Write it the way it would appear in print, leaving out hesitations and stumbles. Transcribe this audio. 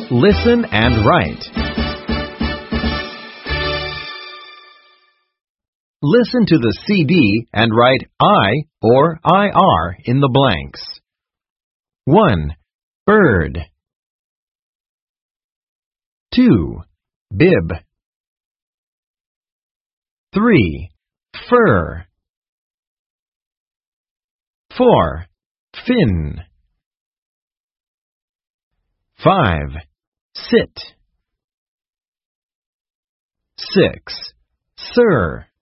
Listen and write. Listen to the CD and write I or IR in the blanks. 1. Bird. 2. Bib. 3. Fur. 4. Fin. 5. Sit. 6. Sir.